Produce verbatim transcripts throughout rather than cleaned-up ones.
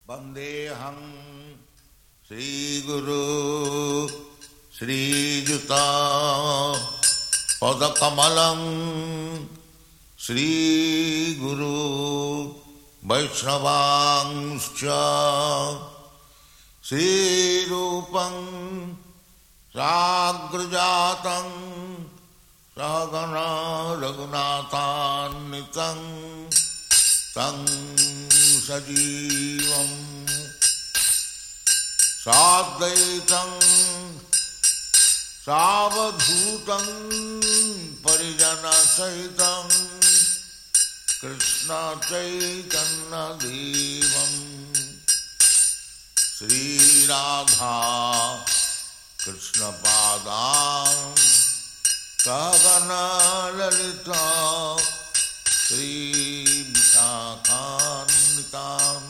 Vandeham Sri Guru Sri Juta Padakamalam Sri Guru Vaishnavangscha Sri Rupam Sagrajatam Sagana Raghunathannitam Tang Sajivam Sadvaitam Savadhutam Parijana Sahitam Krishna Chaitanya Devam Sri Radha Krishna Padam Sagana Lalita Sri Vishakanitam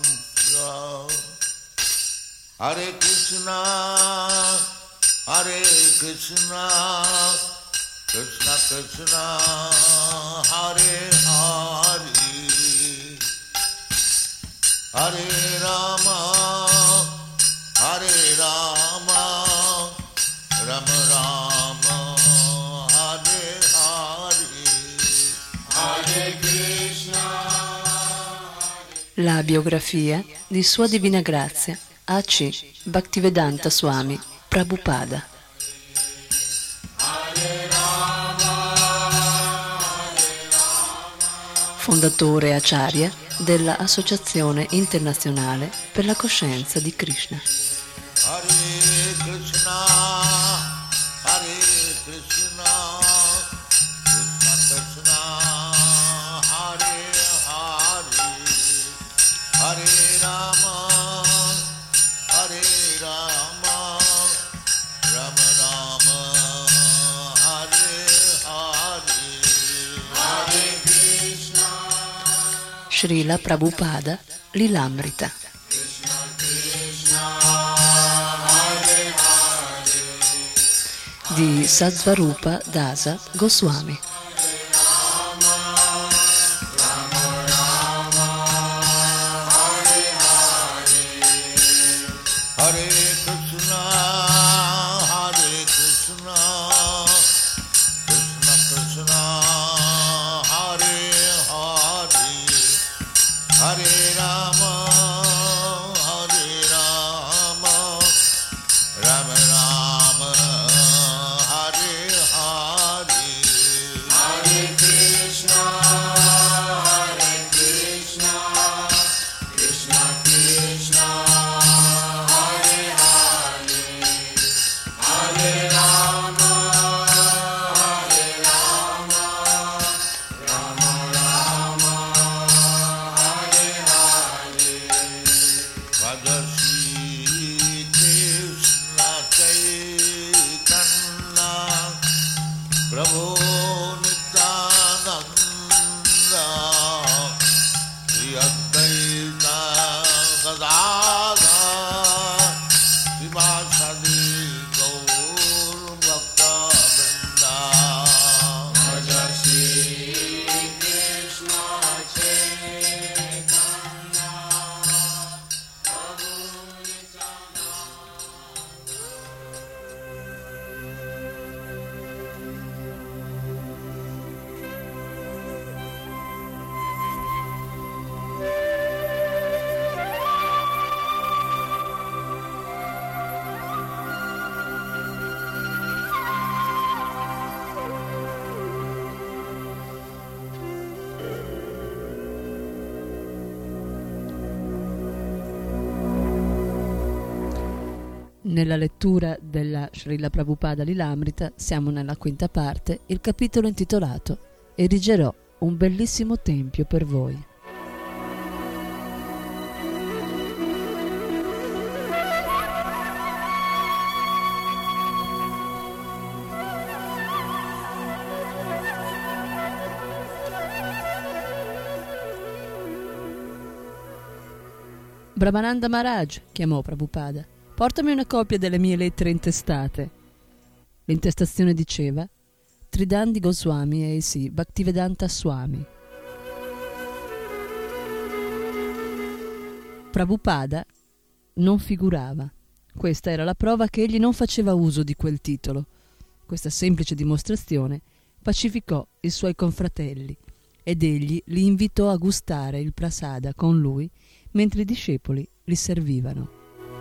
Hare Krishna Hare Krishna Krishna Krishna Hare Hare Hare Rama Hare Rama Rama Rama Hare Hare Hare Krishna. La biografia di Sua Divina Grazia A C Bhaktivedanta Swami Prabhupada. Fondatore Acharya della Associazione Internazionale per la Coscienza di Krishna. Hare Krishna, Hare Krishna, Krishna Krishna, Hare Hare, Hare Rama, Hare Rama, Rama Rama, Hare Hare, Hare Krishna. Srila Prabhupada Lilamrita. Di Satsvarupa Dasa Goswami. Hare Krishna, Hare Krishna, Krishna Krishna, Hare Hare, Hare Rama, Hare Rama, Rama Rama, Hare Hare, Hare Krishna, Hare Krishna, Krishna Krishna. Nella lettura della Srila Prabhupada Lilamrita siamo nella quinta parte, il capitolo intitolato Erigerò un bellissimo tempio per voi. Brahmananda Maharaj chiamò Prabhupada. Portami una copia delle mie lettere intestate. L'intestazione diceva Tridandi Goswami A C Bhaktivedanta Swami. Prabhupada non figurava. Questa era la prova che egli non faceva uso di quel titolo. Questa semplice dimostrazione pacificò i suoi confratelli ed egli li invitò a gustare il prasada con lui mentre i discepoli li servivano.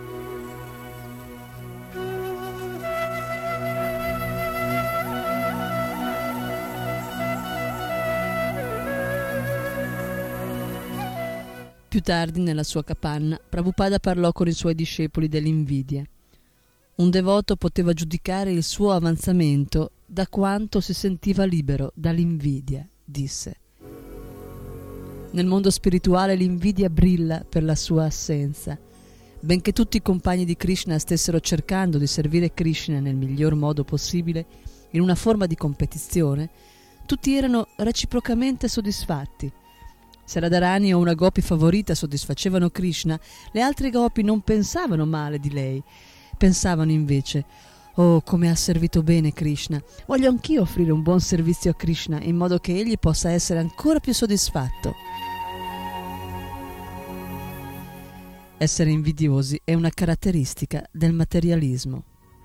Più tardi, nella sua capanna, Prabhupada parlò con i suoi discepoli dell'invidia. Un devoto poteva giudicare il suo avanzamento da quanto si sentiva libero dall'invidia, disse. Nel mondo spirituale l'invidia brilla per la sua assenza. Benché tutti i compagni di Krishna stessero cercando di servire Krishna nel miglior modo possibile, in una forma di competizione, tutti erano reciprocamente soddisfatti. Se Radharani o una gopi favorita soddisfacevano Krishna, le altre gopi non pensavano male di lei. Pensavano invece: «Oh, come ha servito bene Krishna! Voglio anch'io offrire un buon servizio a Krishna in modo che egli possa essere ancora più soddisfatto». Essere invidiosi è una caratteristica del materialismo.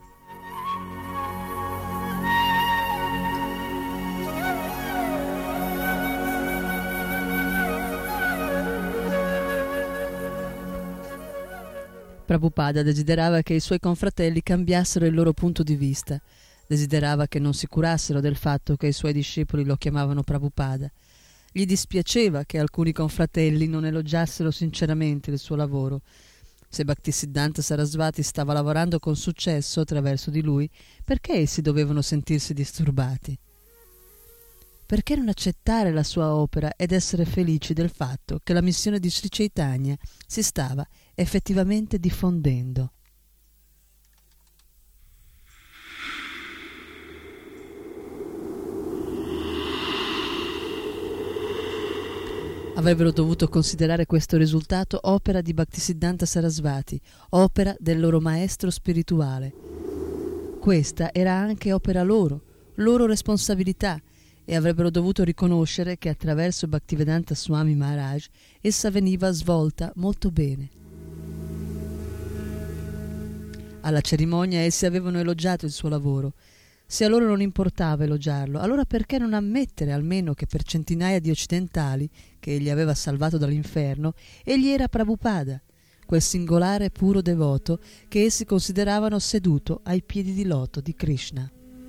Prabhupada desiderava che i suoi confratelli cambiassero il loro punto di vista. Desiderava che non si curassero del fatto che i suoi discepoli lo chiamavano Prabhupada. Gli dispiaceva che alcuni confratelli non elogiassero sinceramente il suo lavoro. Se Bhaktisiddhanta Sarasvati stava lavorando con successo attraverso di lui, perché essi dovevano sentirsi disturbati? Perché non accettare la sua opera ed essere felici del fatto che la missione di Sri Chaitanya si stava effettivamente diffondendo? Avrebbero dovuto considerare questo risultato opera di Bhaktisiddhanta Sarasvati, opera del loro maestro spirituale. Questa era anche opera loro, loro responsabilità, e avrebbero dovuto riconoscere che attraverso Bhaktivedanta Swami Maharaj essa veniva svolta molto bene. Alla cerimonia essi avevano elogiato il suo lavoro. Se a loro non importava elogiarlo, allora perché non ammettere almeno che per centinaia di occidentali, che egli aveva salvato dall'inferno, egli era Prabhupada, quel singolare e puro devoto che essi consideravano seduto ai piedi di loto di Krishna.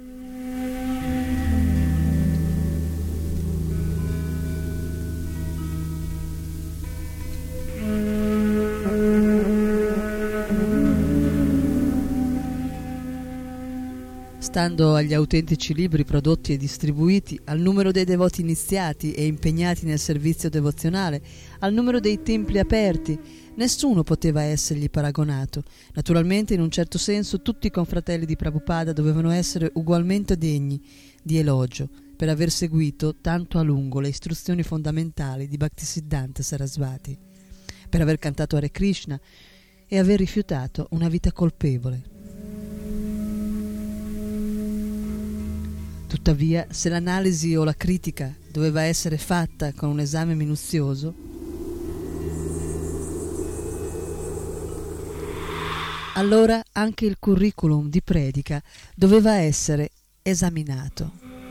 Stando agli autentici libri prodotti e distribuiti, al numero dei devoti iniziati e impegnati nel servizio devozionale, al numero dei templi aperti, nessuno poteva essergli paragonato. Naturalmente, in un certo senso, tutti i confratelli di Prabhupada dovevano essere ugualmente degni di elogio per aver seguito tanto a lungo le istruzioni fondamentali di Bhaktisiddhanta Sarasvati, per aver cantato Hare Krishna e aver rifiutato una vita colpevole. Tuttavia, se l'analisi o la critica doveva essere fatta con un esame minuzioso, allora anche il curriculum di predica doveva essere esaminato.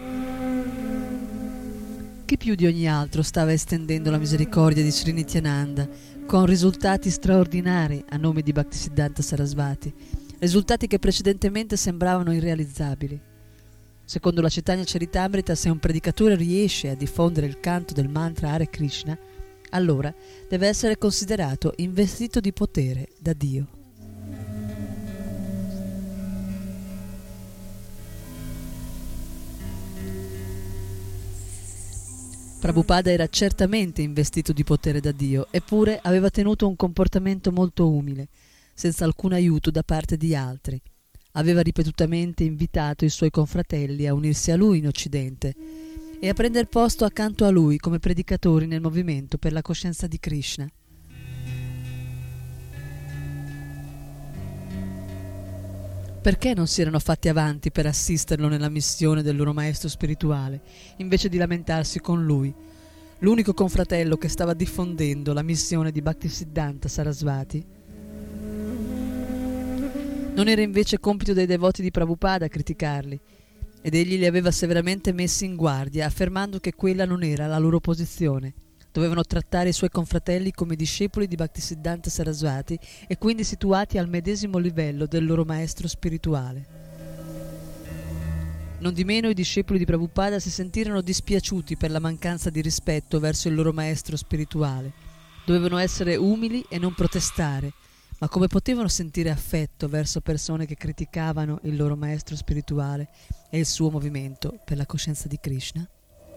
Chi più di ogni altro stava estendendo la misericordia di Sri Nityananda con risultati straordinari a nome di Bhaktisiddhanta Sarasvati, risultati che precedentemente sembravano irrealizzabili. Secondo la Chaitanya Charitamrita, se un predicatore riesce a diffondere il canto del mantra Hare Krishna, allora deve essere considerato investito di potere da Dio. Prabhupada era certamente investito di potere da Dio, eppure aveva tenuto un comportamento molto umile, senza alcun aiuto da parte di altri. Aveva ripetutamente invitato i suoi confratelli a unirsi a lui in Occidente e a prendere posto accanto a lui come predicatori nel movimento per la coscienza di Krishna. Perché non si erano fatti avanti per assisterlo nella missione del loro maestro spirituale, invece di lamentarsi con lui? l'unico confratello che stava diffondendo la missione di Bhaktisiddhanta Sarasvati? Non era invece compito dei devoti di Prabhupada criticarli, ed egli li aveva severamente messi in guardia, affermando che quella non era la loro posizione. Dovevano trattare i suoi confratelli come discepoli di Bhaktisiddhanta Sarasvati e quindi situati al medesimo livello del loro maestro spirituale. Nondimeno i discepoli di Prabhupada si sentirono dispiaciuti per la mancanza di rispetto verso il loro maestro spirituale. Dovevano essere umili e non protestare, ma come potevano sentire affetto verso persone che criticavano il loro maestro spirituale e il suo movimento per la coscienza di Krishna?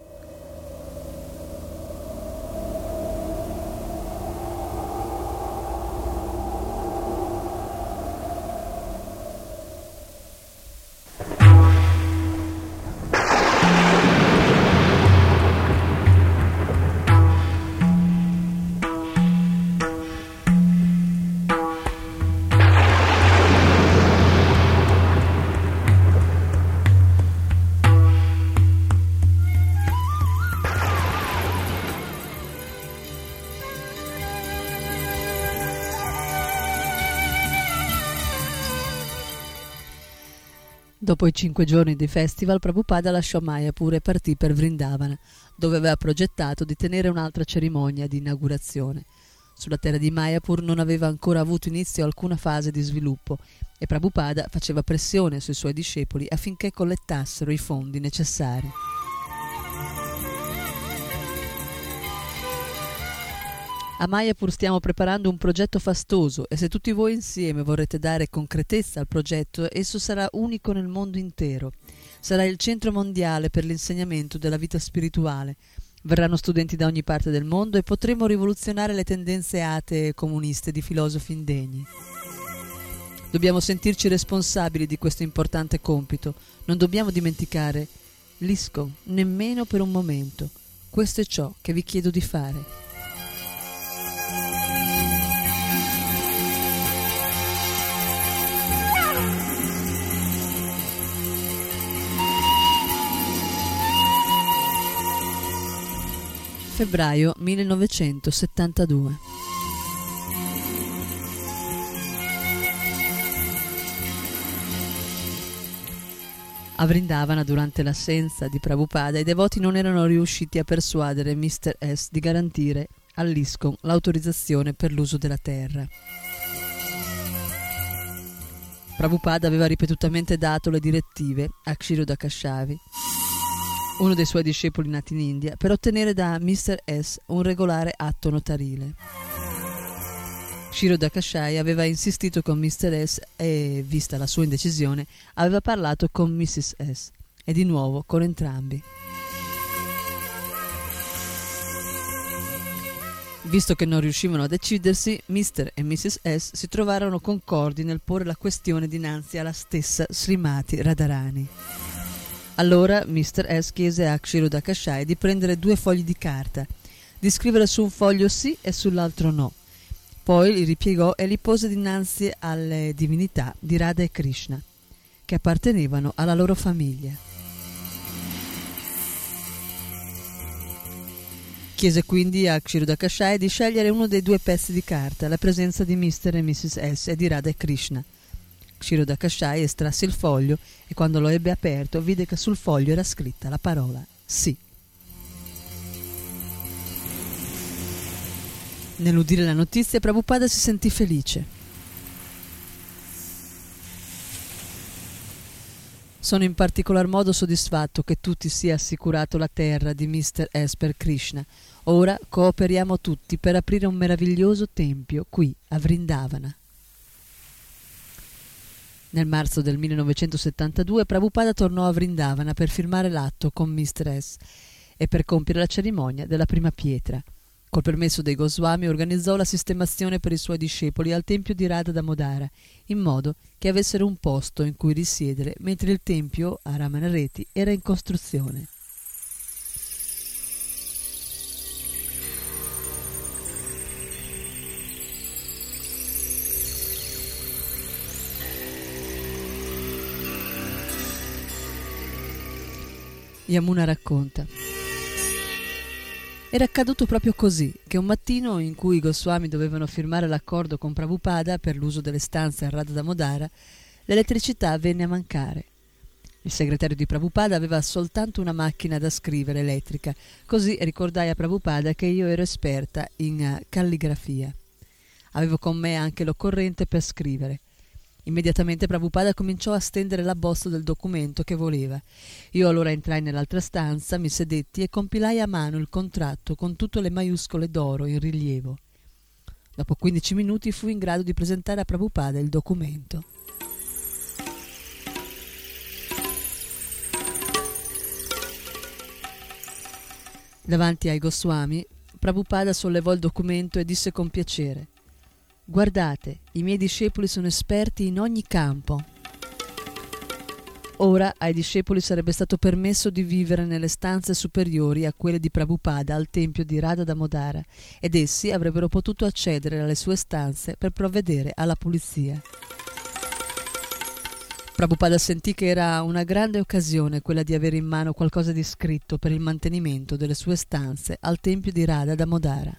Dopo i cinque giorni di festival, Prabhupada lasciò Mayapur e partì per Vrindavana, dove aveva progettato di tenere un'altra cerimonia di inaugurazione. Sulla terra di Mayapur non aveva ancora avuto inizio alcuna fase di sviluppo e Prabhupada faceva pressione sui suoi discepoli affinché collettassero i fondi necessari. A Mayapur stiamo preparando un progetto fastoso e se tutti voi insieme vorrete dare concretezza al progetto, esso sarà unico nel mondo intero. Sarà il centro mondiale per l'insegnamento della vita spirituale. Verranno studenti da ogni parte del mondo e potremo rivoluzionare le tendenze atee e comuniste di filosofi indegni. Dobbiamo sentirci responsabili di questo importante compito. Non dobbiamo dimenticare l'ISKCON nemmeno per un momento. Questo è ciò che vi chiedo di fare. Febbraio millenovecentosettantadue. A Vrindavana, durante l'assenza di Prabhupada, i devoti non erano riusciti a persuadere mister S di garantire all'ISKCON l'autorizzazione per l'uso della terra. Prabhupada aveva ripetutamente dato le direttive a Kshiroda Kashavi, uno dei suoi discepoli nati in India, per ottenere da mister S un regolare atto notarile. Kshiroda Kashavi aveva insistito con mister S e, vista la sua indecisione, aveva parlato con missus S e di nuovo con entrambi. Visto che non riuscivano a decidersi, mister e missus S si trovarono concordi nel porre la questione dinanzi alla stessa Srimati Radharani. Allora mister S chiese a Kshiroda Kashavi di prendere due fogli di carta, di scrivere su un foglio sì e sull'altro no. Poi li ripiegò e li pose dinanzi alle divinità di Radha e Krishna, che appartenevano alla loro famiglia. Chiese quindi a Kshiroda Kashavi di scegliere uno dei due pezzi di carta, alla presenza di mister e missus S e di Radha e Krishna. Kshiroda Kashavi estrasse il foglio e quando lo ebbe aperto vide che sul foglio era scritta la parola sì. Nell'udire la notizia, Prabhupada si sentì felice. Sono in particolar modo soddisfatto che tu ti sia assicurato la terra di mister S per Krishna. Ora cooperiamo tutti per aprire un meraviglioso tempio qui a Vrindavana. Nel marzo del millenovecentosettantadue Prabhupada tornò a Vrindavana per firmare l'atto con mister S e per compiere la cerimonia della prima pietra. Col permesso dei Goswami organizzò la sistemazione per i suoi discepoli al tempio di Radha Damodara, in modo che avessero un posto in cui risiedere mentre il tempio a Ramanareti era in costruzione. Yamuna racconta: Era accaduto proprio così, che un mattino in cui i Goswami dovevano firmare l'accordo con Prabhupada per l'uso delle stanze a Radha Damodara, l'elettricità venne a mancare. Il segretario di Prabhupada aveva soltanto una macchina da scrivere elettrica, così ricordai a Prabhupada che io ero esperta in uh, calligrafia. Avevo con me anche l'occorrente per scrivere. Immediatamente Prabhupada cominciò a stendere la bozza del documento che voleva. Io allora entrai nell'altra stanza, mi sedetti e compilai a mano il contratto con tutte le maiuscole d'oro in rilievo. Dopo quindici minuti fui in grado di presentare a Prabhupada il documento. Davanti ai Goswami, Prabhupada sollevò il documento e disse con piacere: «Guardate, i miei discepoli sono esperti in ogni campo». Ora ai discepoli sarebbe stato permesso di vivere nelle stanze superiori a quelle di Prabhupada al tempio di Radha Damodara ed essi avrebbero potuto accedere alle sue stanze per provvedere alla pulizia. Prabhupada sentì che era una grande occasione quella di avere in mano qualcosa di scritto per il mantenimento delle sue stanze al tempio di Radha Damodara.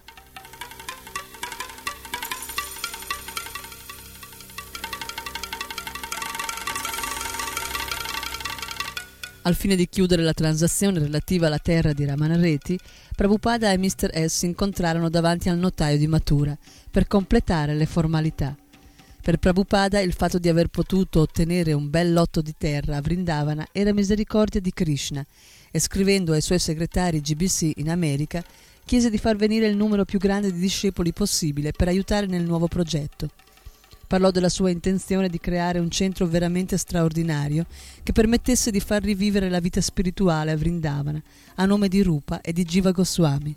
Al fine di chiudere la transazione relativa alla terra di Ramana Reddy, Prabhupada e mister S si incontrarono davanti al notaio di Mathura per completare le formalità. Per Prabhupada il fatto di aver potuto ottenere un bel lotto di terra a Vrindavana era misericordia di Krishna e scrivendo ai suoi segretari G B C in America chiese di far venire il numero più grande di discepoli possibile per aiutare nel nuovo progetto. Parlò della sua intenzione di creare un centro veramente straordinario che permettesse di far rivivere la vita spirituale a Vrindavana a nome di Rupa e di Jiva Goswami.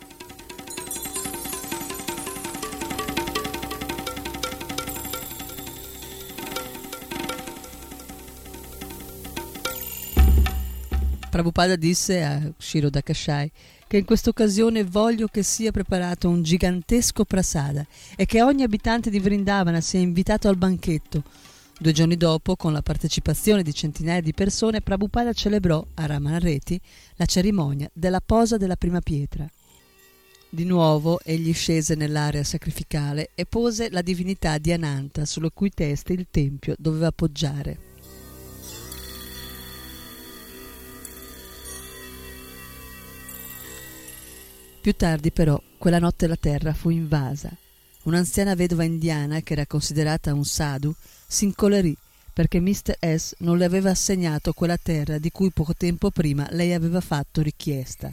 Prabhupada disse a Shiroda Kashai che in questa occasione voglio che sia preparato un gigantesco prasada e che ogni abitante di Vrindavana sia invitato al banchetto. Due giorni dopo, con la partecipazione di centinaia di persone, Prabhupada celebrò a Ramana Reddy la cerimonia della posa della prima pietra. Di nuovo egli scese nell'area sacrificale e pose la divinità di Ananta, sulle cui teste il tempio doveva poggiare. Più tardi però quella notte la terra fu invasa. Un'anziana vedova indiana, che era considerata un sadhu, si incolerì perché mister S non le aveva assegnato quella terra di cui poco tempo prima lei aveva fatto richiesta.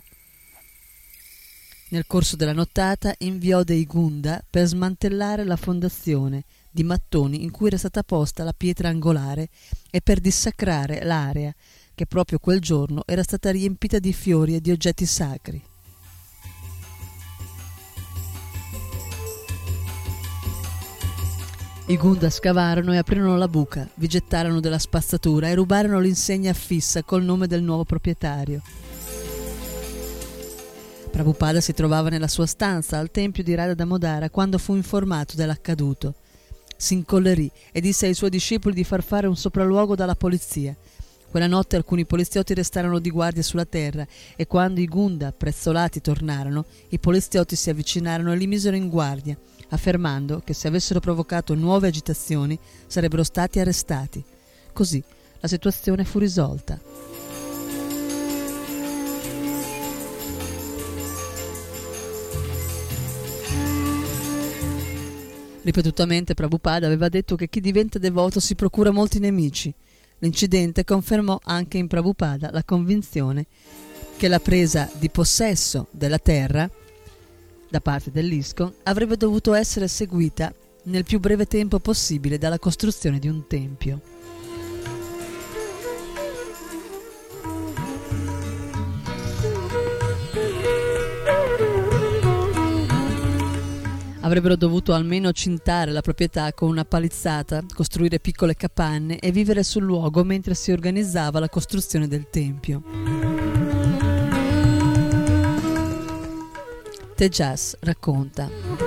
Nel corso della nottata inviò dei gunda per smantellare la fondazione di mattoni in cui era stata posta la pietra angolare e per dissacrare l'area che proprio quel giorno era stata riempita di fiori e di oggetti sacri. I gunda scavarono e aprirono la buca, vi gettarono della spazzatura e rubarono l'insegna affissa col nome del nuovo proprietario. Prabhupada si trovava nella sua stanza al tempio di Radha Damodara quando fu informato dell'accaduto. Si incollerì e disse ai suoi discepoli di far fare un sopralluogo dalla polizia. Quella notte alcuni poliziotti restarono di guardia sulla terra e quando i gunda, prezzolati, tornarono, i poliziotti si avvicinarono e li misero in guardia, affermando che se avessero provocato nuove agitazioni sarebbero stati arrestati. Così la situazione fu risolta. Ripetutamente Prabhupada aveva detto che chi diventa devoto si procura molti nemici. L'incidente confermò anche in Prabhupada la convinzione che la presa di possesso della terra da parte dell'ISKCON avrebbe dovuto essere seguita nel più breve tempo possibile dalla costruzione di un tempio. Avrebbero dovuto almeno cintare la proprietà con una palizzata, costruire piccole capanne e vivere sul luogo mentre si organizzava la costruzione del tempio. Tejas racconta: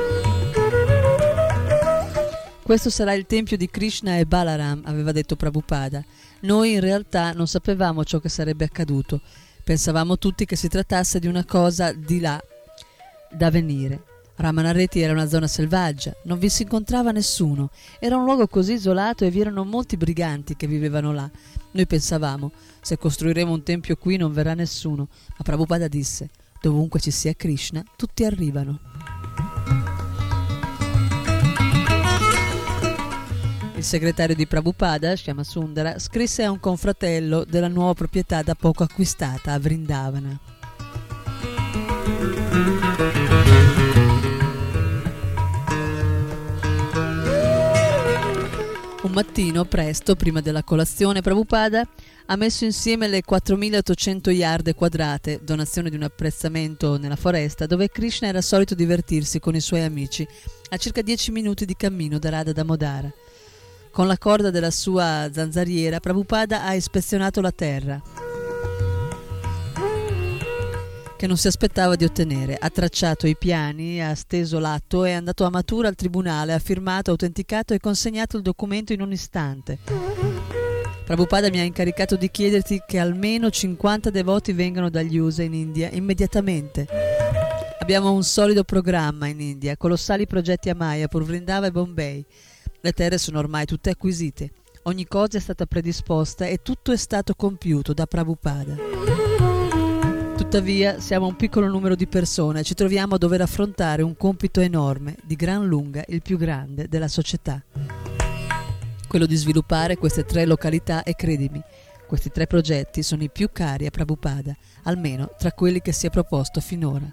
questo sarà il tempio di Krishna e Balaram, aveva detto Prabhupada. Noi in realtà non sapevamo ciò che sarebbe accaduto. Pensavamo tutti che si trattasse di una cosa di là, da venire. Ramanareti era una zona selvaggia, non vi si incontrava nessuno, era un luogo così isolato e vi erano molti briganti che vivevano là. Noi pensavamo, se costruiremo un tempio qui non verrà nessuno, ma Prabhupada disse, dovunque ci sia Krishna, tutti arrivano. Il segretario di Prabhupada, Shyamasundara, scrisse a un confratello della nuova proprietà da poco acquistata a Vrindavana. Un mattino, presto, prima della colazione, Prabhupada ha messo insieme le quattromilaottocento yard quadrate, donazione di un apprezzamento nella foresta, dove Krishna era solito divertirsi con i suoi amici, a circa dieci minuti di cammino da Radha Damodara. Con la corda della sua zanzariera, Prabhupada ha ispezionato la terra, che non si aspettava di ottenere. Ha tracciato i piani, ha steso l'atto, è andato a Mathura al tribunale, ha firmato, autenticato e consegnato il documento in un istante. Prabhupada mi ha incaricato di chiederti che almeno cinquanta devoti vengano dagli U S A in India immediatamente. Abbiamo un solido programma in India, colossali progetti a Mayapur, Vrindava e Bombay. Le terre sono ormai tutte acquisite, ogni cosa è stata predisposta e tutto è stato compiuto da Prabhupada. Tuttavia siamo un piccolo numero di persone e ci troviamo a dover affrontare un compito enorme, di gran lunga il più grande della società. Quello di sviluppare queste tre località e credimi, questi tre progetti sono i più cari a Prabhupada, almeno tra quelli che si è proposto finora.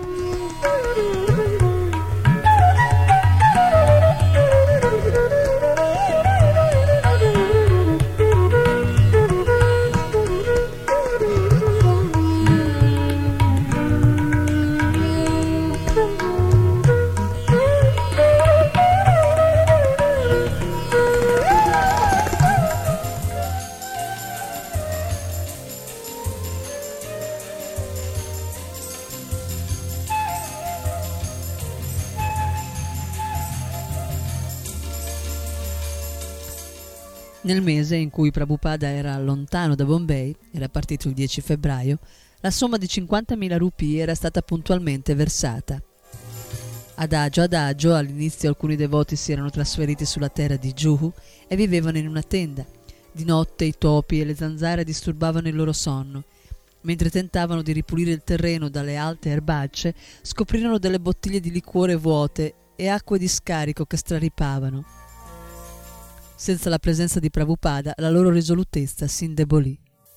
Nel mese in cui Prabhupada era lontano da Bombay, era partito il dieci febbraio, la somma di cinquantamila rupie era stata puntualmente versata. Adagio adagio, all'inizio alcuni devoti si erano trasferiti sulla terra di Juhu e vivevano in una tenda. Di notte i topi e le zanzare disturbavano il loro sonno. Mentre tentavano di ripulire il terreno dalle alte erbacce, scoprirono delle bottiglie di liquore vuote e acque di scarico che straripavano. Senza la presenza di Prabhupada, la loro risolutezza si indebolì.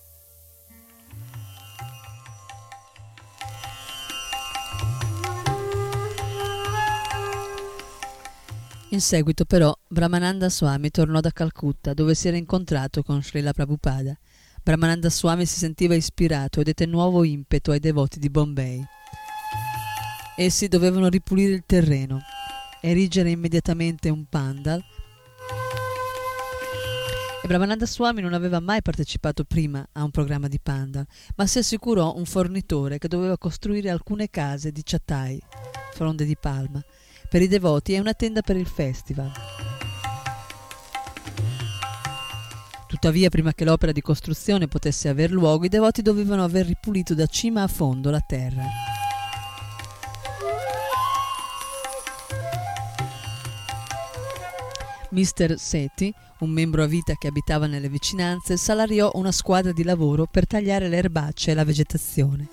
In seguito, però, Brahmananda Swami tornò da Calcutta, dove si era incontrato con Srila Prabhupada. Brahmananda Swami si sentiva ispirato e dette nuovo impeto ai devoti di Bombay. Essi dovevano ripulire il terreno, erigere immediatamente un pandal, e Brahmananda Swami non aveva mai partecipato prima a un programma di pandal, ma si assicurò un fornitore che doveva costruire alcune case di chatai, fronde di palma, per i devoti e una tenda per il festival. Tuttavia, prima che l'opera di costruzione potesse aver luogo, i devoti dovevano aver ripulito da cima a fondo la terra. mister Sethi, un membro a vita che abitava nelle vicinanze, salariò una squadra di lavoro per tagliare le erbacce e la vegetazione.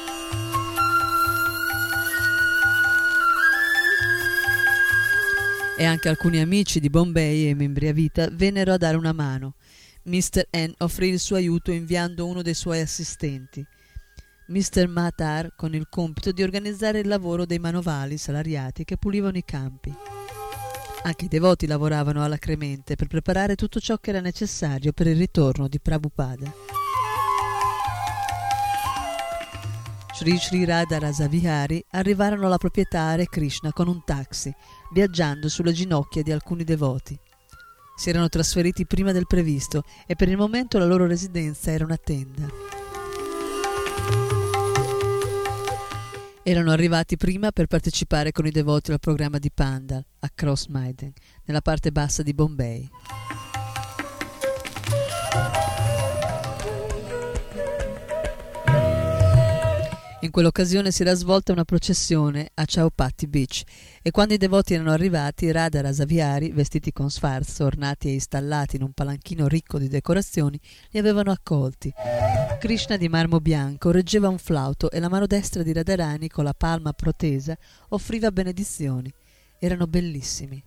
E anche alcuni amici di Bombay e membri a vita vennero a dare una mano. mister N offrì il suo aiuto inviando uno dei suoi assistenti, mister Matar, con il compito di organizzare il lavoro dei manovali salariati che pulivano i campi. Anche i devoti lavoravano alacremente per preparare tutto ciò che era necessario per il ritorno di Prabhupada. Sri Sri Radha Rasa Vihari arrivarono alla proprietà Hare Krishna con un taxi, viaggiando sulle ginocchia di alcuni devoti. Si erano trasferiti prima del previsto e per il momento la loro residenza era una tenda. Erano arrivati prima per partecipare con i devoti al programma di Pandal a Cross Maidan, nella parte bassa di Bombay. In quell'occasione si era svolta una processione a Chowpatty Beach e quando i devoti erano arrivati, Radha e Rasaviari, vestiti con sfarzo, ornati e installati in un palanchino ricco di decorazioni, li avevano accolti. Krishna di marmo bianco reggeva un flauto e la mano destra di Radharani, con la palma protesa, offriva benedizioni. Erano bellissimi.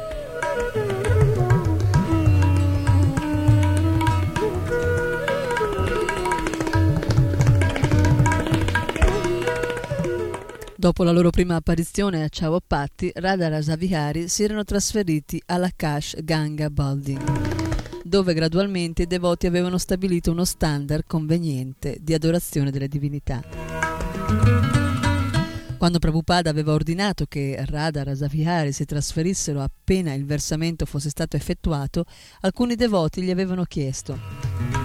Dopo la loro prima apparizione a Chowpatty, Radha e Rasavihari si erano trasferiti alla Kash Ganga Building, dove gradualmente i devoti avevano stabilito uno standard conveniente di adorazione delle divinità. Quando Prabhupada aveva ordinato che Radha e Rasavihari si trasferissero appena il versamento fosse stato effettuato, alcuni devoti gli avevano chiesto: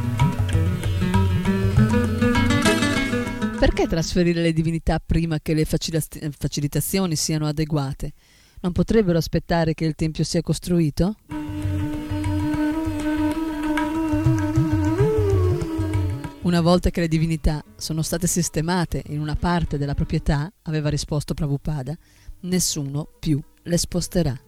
perché trasferire le divinità prima che le facilitazioni siano adeguate? Non potrebbero aspettare che il tempio sia costruito? Una volta che le divinità sono state sistemate in una parte della proprietà, aveva risposto Prabhupada, nessuno più le sposterà.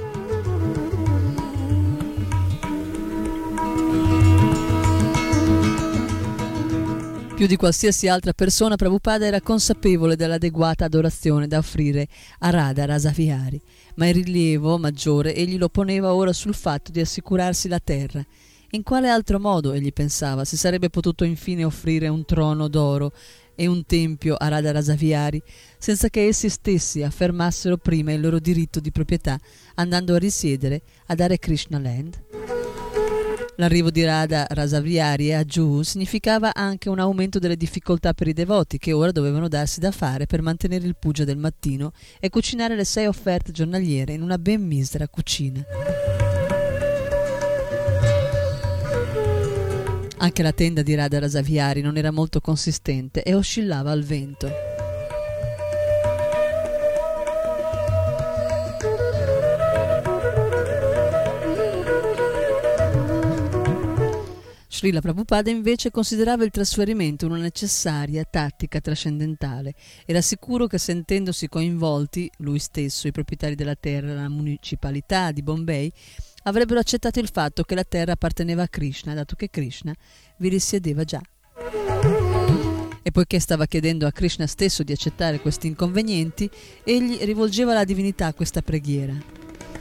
Più di qualsiasi altra persona, Prabhupada era consapevole dell'adeguata adorazione da offrire a Radha Rasavihari, ma il rilievo maggiore egli lo poneva ora sul fatto di assicurarsi la terra. In quale altro modo, egli pensava, si sarebbe potuto infine offrire un trono d'oro e un tempio a Radha Rasavihari senza che essi stessi affermassero prima il loro diritto di proprietà andando a risiedere ad Hare Krishna Land? L'arrivo di Radha Rasavihari a Juhu significava anche un aumento delle difficoltà per i devoti, che ora dovevano darsi da fare per mantenere il puja del mattino e cucinare le sei offerte giornaliere in una ben misera cucina. Anche la tenda di Radha Rasavihari non era molto consistente e oscillava al vento. Srila Prabhupada invece considerava il trasferimento una necessaria tattica trascendentale. Era sicuro che, sentendosi coinvolti, lui stesso, i proprietari della terra e la municipalità di Bombay, avrebbero accettato il fatto che la terra apparteneva a Krishna, dato che Krishna vi risiedeva già. E poiché stava chiedendo a Krishna stesso di accettare questi inconvenienti, egli rivolgeva alla divinità questa preghiera.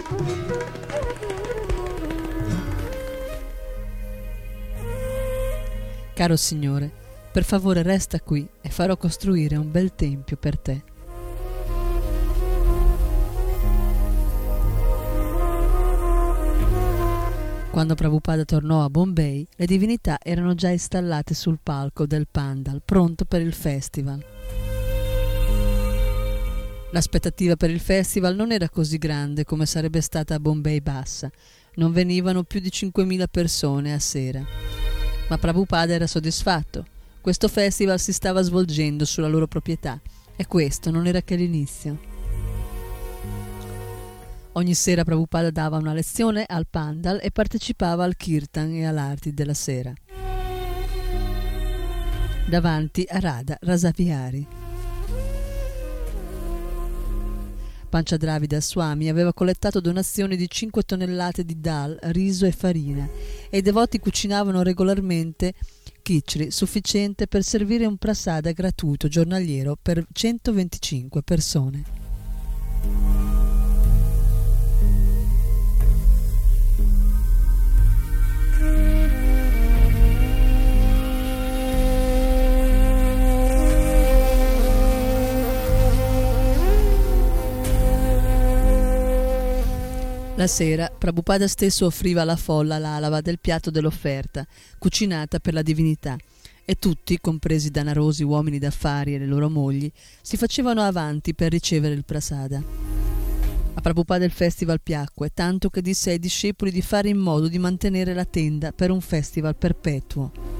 Caro Signore, per favore resta qui e farò costruire un bel tempio per te. Quando Prabhupada tornò a Bombay, le divinità erano già installate sul palco del Pandal, pronto per il festival. L'aspettativa per il festival non era così grande come sarebbe stata a Bombay Bassa. Non venivano più di cinquemila persone a sera. Ma Prabhupada era soddisfatto. Questo festival si stava svolgendo sulla loro proprietà e questo non era che l'inizio. Ogni sera Prabhupada dava una lezione al Pandal e partecipava al Kirtan e all'Arti della sera davanti a Radha Rasavihari. Panchadravida Swami aveva collettato donazioni di cinque tonnellate di dal, riso e farina e i devoti cucinavano regolarmente khichdi sufficiente per servire un prasada gratuito giornaliero per centoventicinque persone. La sera, Prabhupada stesso offriva alla folla l'alava del piatto dell'offerta, cucinata per la divinità, e tutti, compresi danarosi uomini d'affari e le loro mogli, si facevano avanti per ricevere il prasada. A Prabhupada il festival piacque, tanto che disse ai discepoli di fare in modo di mantenere la tenda per un festival perpetuo.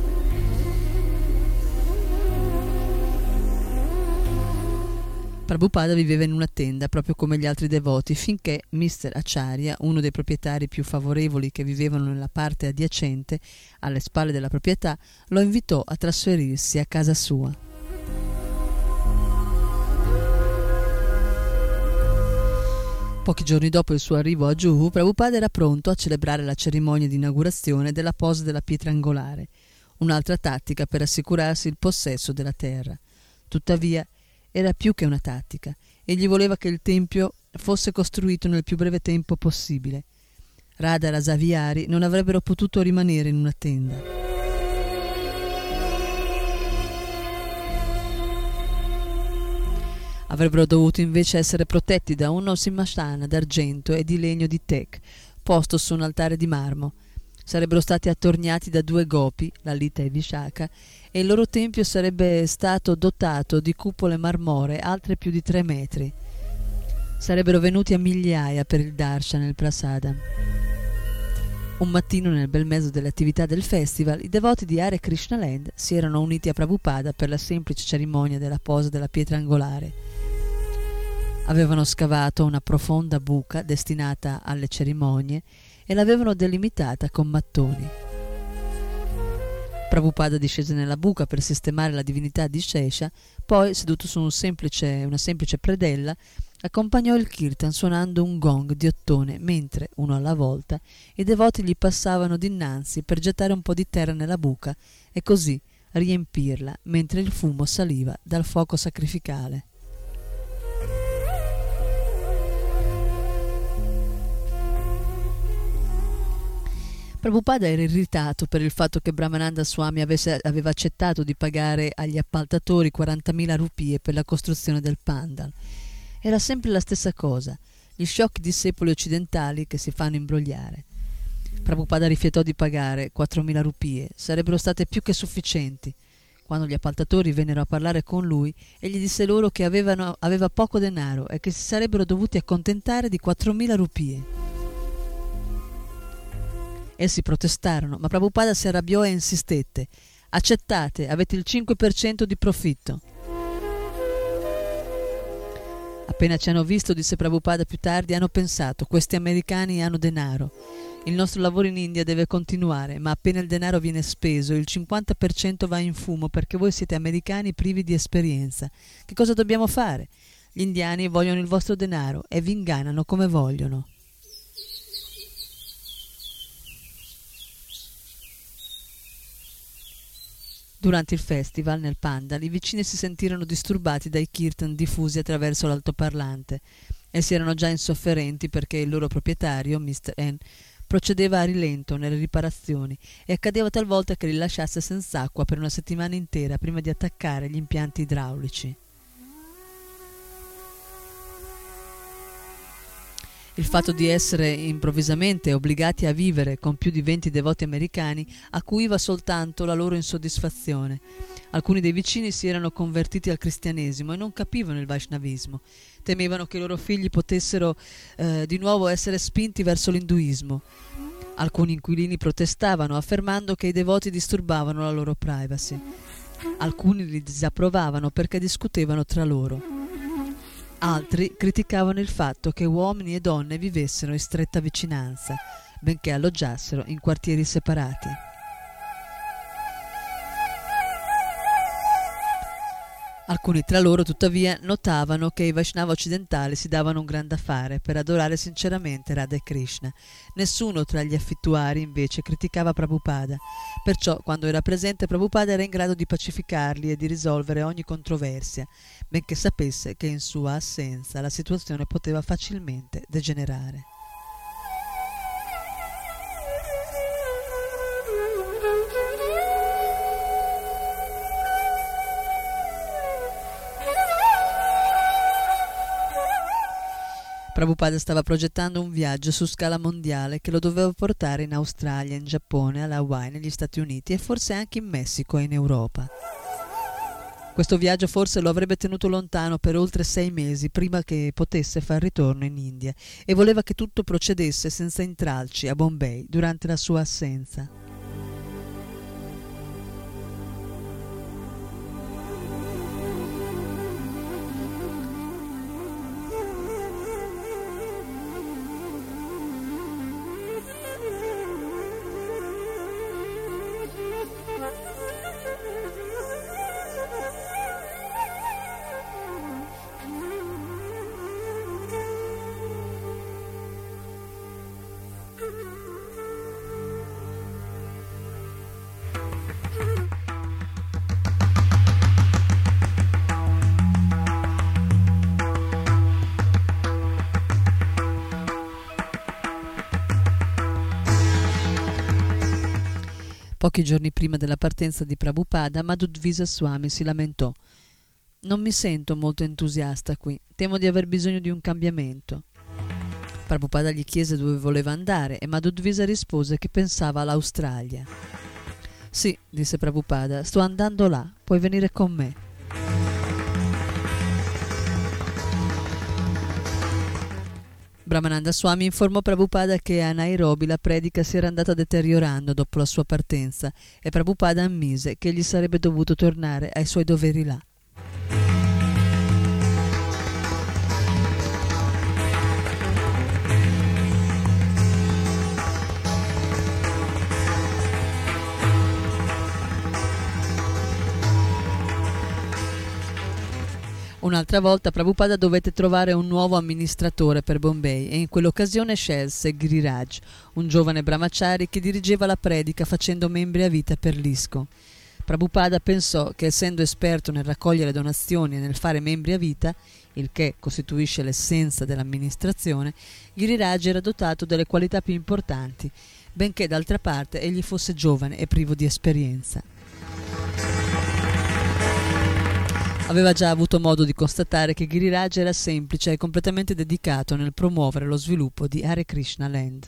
Prabhupada viveva in una tenda proprio come gli altri devoti finché mister Acharya, uno dei proprietari più favorevoli che vivevano nella parte adiacente, alle spalle della proprietà, lo invitò a trasferirsi a casa sua. Pochi giorni dopo il suo arrivo a Juhu, Prabhupada era pronto a celebrare la cerimonia di inaugurazione della posa della pietra angolare, un'altra tattica per assicurarsi il possesso della terra. Tuttavia, era più che una tattica. Egli voleva che il tempio fosse costruito nel più breve tempo possibile. Radha e Rasaviari non avrebbero potuto rimanere in una tenda. Avrebbero dovuto invece essere protetti da uno simhasana d'argento e di legno di teak, posto su un altare di marmo. Sarebbero stati attorniati da due gopi, Lalita e Vishaka, e il loro tempio sarebbe stato dotato di cupole marmoree altre più di tre metri. Sarebbero venuti a migliaia per il darshan nel prasadam. Un mattino, nel bel mezzo delle attività del festival, i devoti di Hare Krishna Land si erano uniti a Prabhupada per la semplice cerimonia della posa della pietra angolare. Avevano scavato una profonda buca destinata alle cerimonie e l'avevano delimitata con mattoni. Prabhupada discese nella buca per sistemare la divinità di Shesha, poi, seduto su un semplice, una semplice predella, accompagnò il kirtan suonando un gong di ottone, mentre, uno alla volta, i devoti gli passavano dinanzi per gettare un po' di terra nella buca e così riempirla, mentre il fumo saliva dal fuoco sacrificale. Prabhupada era irritato per il fatto che Brahmananda Swami avesse, aveva accettato di pagare agli appaltatori quarantamila rupie per la costruzione del pandal. Era sempre la stessa cosa, gli sciocchi discepoli occidentali che si fanno imbrogliare. Prabhupada rifiutò di pagare quattromila rupie, sarebbero state più che sufficienti. Quando gli appaltatori vennero a parlare con lui, egli disse loro che avevano, aveva poco denaro e che si sarebbero dovuti accontentare di quattromila rupie. Essi protestarono, ma Prabhupada si arrabbiò e insistette: accettate, avete il cinque per cento di profitto. Appena ci hanno visto, disse Prabhupada più tardi, hanno pensato: questi americani hanno denaro. Il nostro lavoro in India deve continuare, ma appena il denaro viene speso, il cinquanta per cento va in fumo perché voi siete americani privi di esperienza. Che cosa dobbiamo fare? Gli indiani vogliono il vostro denaro e vi ingannano come vogliono. Durante il festival, nel Pandal, i vicini si sentirono disturbati dai kirtan diffusi attraverso l'altoparlante. Essi erano già insofferenti perché il loro proprietario, mister N, procedeva a rilento nelle riparazioni e accadeva talvolta che li lasciasse senza acqua per una settimana intera prima di attaccare gli impianti idraulici. Il fatto di essere improvvisamente obbligati a vivere con più di venti devoti americani acuiva soltanto la loro insoddisfazione. Alcuni dei vicini si erano convertiti al cristianesimo e non capivano il Vaishnavismo. Temevano che i loro figli potessero eh, di nuovo essere spinti verso l'induismo. Alcuni inquilini protestavano, affermando che i devoti disturbavano la loro privacy. Alcuni li disapprovavano perché discutevano tra loro. Altri criticavano il fatto che uomini e donne vivessero in stretta vicinanza, benché alloggiassero in quartieri separati. Alcuni tra loro, tuttavia, notavano che i Vaishnava occidentali si davano un gran da fare per adorare sinceramente Radha e Krishna. Nessuno tra gli affittuari, invece, criticava Prabhupada. Perciò, quando era presente, Prabhupada era in grado di pacificarli e di risolvere ogni controversia, benché sapesse che in sua assenza la situazione poteva facilmente degenerare. Prabhupada stava progettando un viaggio su scala mondiale che lo doveva portare in Australia, in Giappone, alla Hawaii, negli Stati Uniti e forse anche in Messico e in Europa. Questo viaggio forse lo avrebbe tenuto lontano per oltre sei mesi prima che potesse far ritorno in India e voleva che tutto procedesse senza intralci a Bombay durante la sua assenza. Pochi giorni prima della partenza di Prabhupada, Madhudvisa Swami si lamentò: «Non mi sento molto entusiasta qui, temo di aver bisogno di un cambiamento». Prabhupada gli chiese dove voleva andare e Madhudvisa rispose che pensava all'Australia. «Sì», disse Prabhupada, «sto andando là, puoi venire con me». Brahmananda Swami informò Prabhupada che a Nairobi la predica si era andata deteriorando dopo la sua partenza e Prabhupada ammise che egli sarebbe dovuto tornare ai suoi doveri là. Un'altra volta Prabhupada dovette trovare un nuovo amministratore per Bombay e in quell'occasione scelse Giriraj, un giovane brahmachari che dirigeva la predica facendo membri a vita per l'I S K O. Prabhupada pensò che, essendo esperto nel raccogliere donazioni e nel fare membri a vita, il che costituisce l'essenza dell'amministrazione, Giriraj era dotato delle qualità più importanti, benché d'altra parte egli fosse giovane e privo di esperienza. Aveva già avuto modo di constatare che Giriraj era semplice e completamente dedicato nel promuovere lo sviluppo di Hare Krishna Land.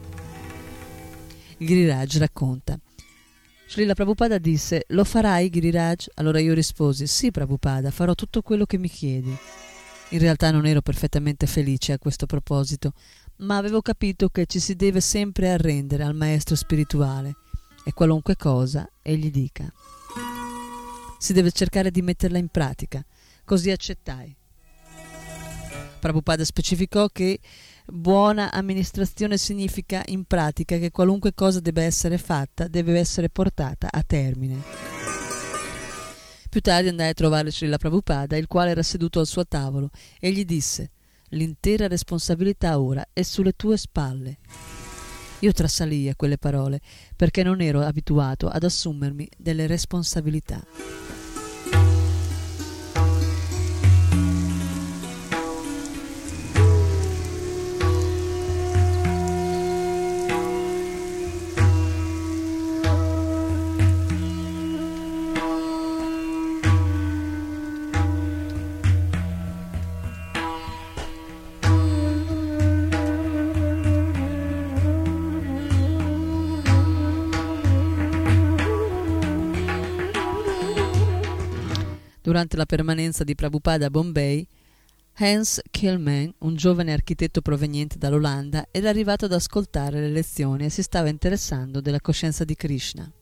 Giriraj racconta: Srila Prabhupada disse: «Lo farai, Giriraj?» Allora io risposi: «Sì, Prabhupada, farò tutto quello che mi chiedi». In realtà non ero perfettamente felice a questo proposito, ma avevo capito che ci si deve sempre arrendere al maestro spirituale e qualunque cosa egli dica si deve cercare di metterla in pratica. Così accettai. Prabhupada specificò che buona amministrazione significa in pratica che qualunque cosa debba essere fatta deve essere portata a termine. Più tardi andai a trovare Srila Prabhupada, il quale era seduto al suo tavolo, e gli disse: «L'intera responsabilità ora è sulle tue spalle». Io trasalii a quelle parole perché non ero abituato ad assumermi delle responsabilità. Durante la permanenza di Prabhupada a Bombay, Hans Kilman, un giovane architetto proveniente dall'Olanda, era arrivato ad ascoltare le lezioni e si stava interessando della coscienza di Krishna.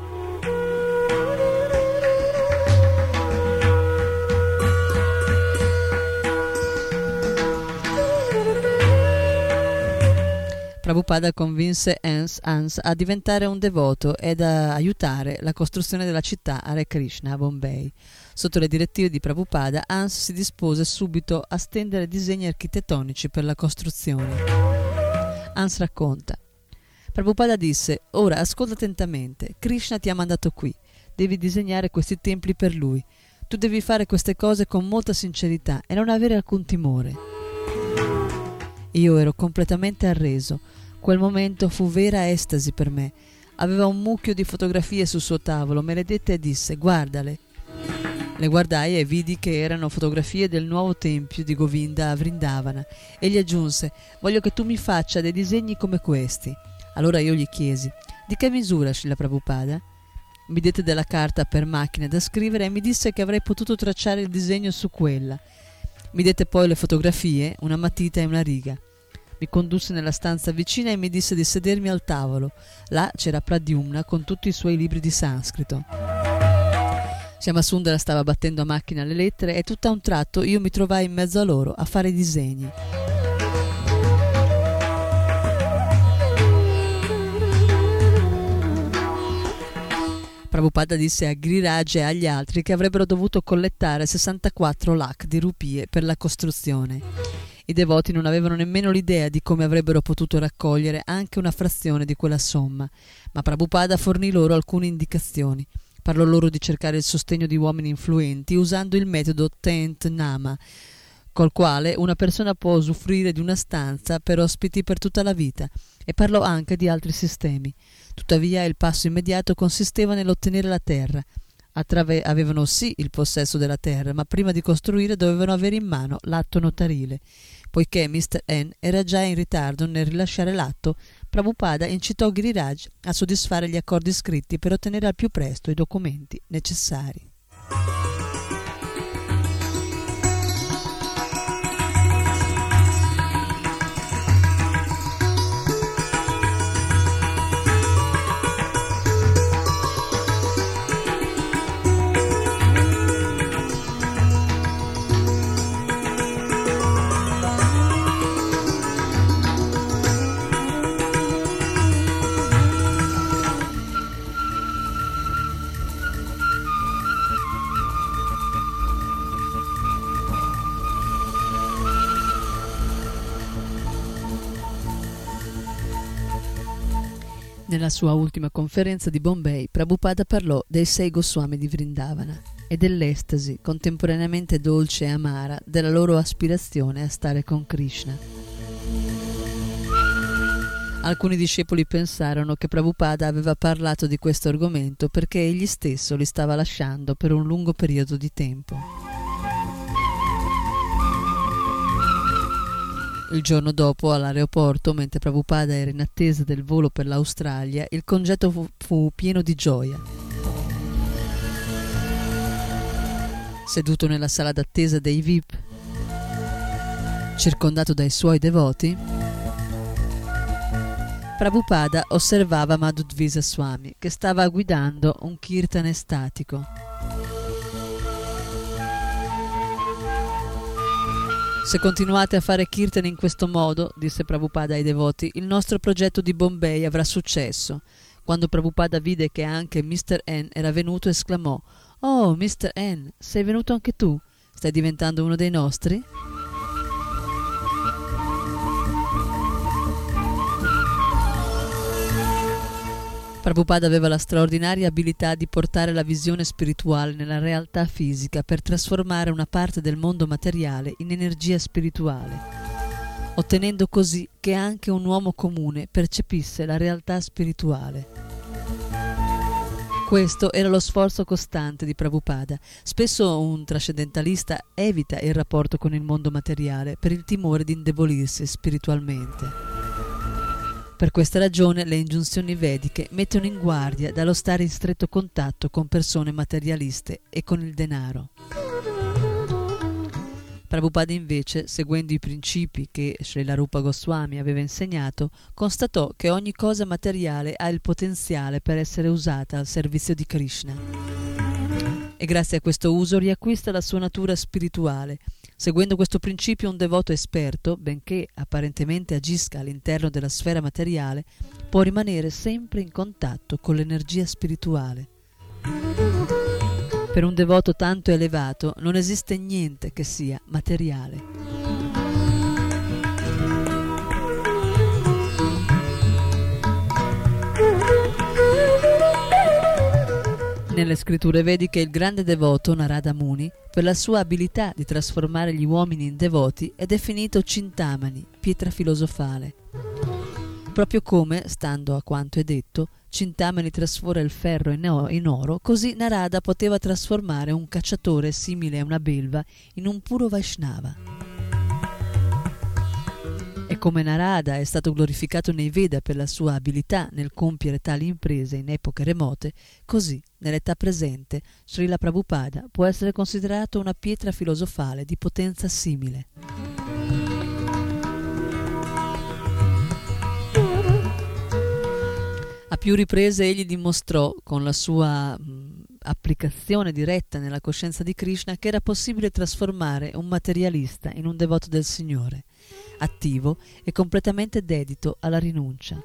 Prabhupada convinse Hans, Hans a diventare un devoto ed a aiutare la costruzione della città Hare Krishna a Bombay. Sotto le direttive di Prabhupada, Hans si dispose subito a stendere disegni architettonici per la costruzione. Hans racconta: Prabhupada disse: «Ora ascolta attentamente, Krishna ti ha mandato qui, devi disegnare questi templi per lui. Tu devi fare queste cose con molta sincerità e non avere alcun timore». Io ero completamente arreso. Quel momento fu vera estasi per me. Aveva un mucchio di fotografie sul suo tavolo, me le dette e disse: «Guardale». Le guardai e vidi che erano fotografie del nuovo tempio di Govinda a Vrindavana. E gli aggiunse: «Voglio che tu mi faccia dei disegni come questi». Allora io gli chiesi: «Di che misura, Srila Prabhupada?» Mi dette della carta per macchina da scrivere e mi disse che avrei potuto tracciare il disegno su quella. Mi dette poi le fotografie, una matita e una riga. Mi condusse nella stanza vicina e mi disse di sedermi al tavolo. Là c'era Pradyumna con tutti i suoi libri di sanscrito. Shyamasundara stava battendo a macchina le lettere e tutto a un tratto io mi trovai in mezzo a loro a fare i disegni. Prabhupada disse a Giriraj e agli altri che avrebbero dovuto collettare sessantaquattro lakh di rupie per la costruzione. I devoti non avevano nemmeno l'idea di come avrebbero potuto raccogliere anche una frazione di quella somma, ma Prabhupada fornì loro alcune indicazioni. Parlò loro di cercare il sostegno di uomini influenti usando il metodo Tent Nama, col quale una persona può usufruire di una stanza per ospiti per tutta la vita, e parlò anche di altri sistemi. Tuttavia il passo immediato consisteva nell'ottenere la terra. Attrave- avevano sì il possesso della terra, ma prima di costruire dovevano avere in mano l'atto notarile. Poiché mister N era già in ritardo nel rilasciare l'atto, Prabhupada incitò Giriraj a soddisfare gli accordi scritti per ottenere al più presto i documenti necessari. Nella sua ultima conferenza di Bombay, Prabhupada parlò dei sei Goswami di Vrindavana e dell'estasi contemporaneamente dolce e amara della loro aspirazione a stare con Krishna. Alcuni discepoli pensarono che Prabhupada aveva parlato di questo argomento perché egli stesso li stava lasciando per un lungo periodo di tempo. Il giorno dopo, all'aeroporto, mentre Prabhupada era in attesa del volo per l'Australia, il congetto fu, fu pieno di gioia. Seduto nella sala d'attesa dei V I P, circondato dai suoi devoti, Prabhupada osservava Madhudvisa Swami, che stava guidando un kirtan estatico. Se continuate a fare kirtan in questo modo, disse Prabhupada ai devoti, il nostro progetto di Bombay avrà successo. Quando Prabhupada vide che anche mister N era venuto, esclamò: «Oh, mister N, sei venuto anche tu? Stai diventando uno dei nostri?» Prabhupada aveva la straordinaria abilità di portare la visione spirituale nella realtà fisica per trasformare una parte del mondo materiale in energia spirituale, ottenendo così che anche un uomo comune percepisse la realtà spirituale. Questo era lo sforzo costante di Prabhupada. Spesso un trascendentalista evita il rapporto con il mondo materiale per il timore di indebolirsi spiritualmente. Per questa ragione le ingiunzioni vediche mettono in guardia dallo stare in stretto contatto con persone materialiste e con il denaro. Prabhupada invece, seguendo i principi che Srila Rupa Goswami aveva insegnato, constatò che ogni cosa materiale ha il potenziale per essere usata al servizio di Krishna. E grazie a questo uso riacquista la sua natura spirituale. Seguendo questo principio, un devoto esperto, benché apparentemente agisca all'interno della sfera materiale, può rimanere sempre in contatto con l'energia spirituale. Per un devoto tanto elevato non esiste niente che sia materiale. Nelle scritture vediche il grande devoto Narada Muni, per la sua abilità di trasformare gli uomini in devoti, è definito Cintamani, pietra filosofale. Proprio come, stando a quanto è detto, Cintamani trasforma il ferro in oro, così Narada poteva trasformare un cacciatore simile a una belva in un puro Vaishnava. E come Narada è stato glorificato nei Veda per la sua abilità nel compiere tali imprese in epoche remote, così, nell'età presente, Srila Prabhupada può essere considerato una pietra filosofale di potenza simile. A più riprese egli dimostrò, con la sua mh, applicazione diretta nella coscienza di Krishna, che era possibile trasformare un materialista in un devoto del Signore, attivo e completamente dedito alla rinuncia.